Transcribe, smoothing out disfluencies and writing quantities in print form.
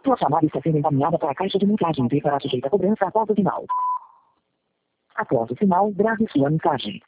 Sua chamada está sendo encaminhada para a caixa de mensagem e será sujeita a cobrança após o sinal. Após o sinal, grave sua mensagem.